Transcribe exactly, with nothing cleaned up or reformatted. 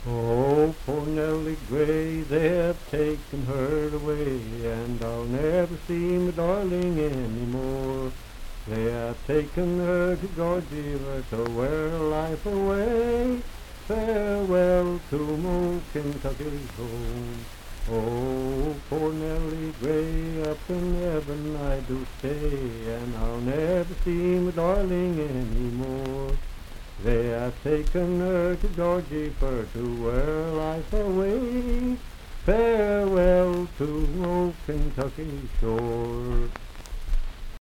Oh, poor Nellie Gray, they have taken her away, and I'll never see my darling anymore. They have taken her to Georgia to wear her life away. Farewell to Mo Kentucky's home. Oh, poor Nellie Gray, up in heaven I do stay, and I'll never see my darling anymore. They have taken her to Georgia for to wear life away. Farewell to old Kentucky shore.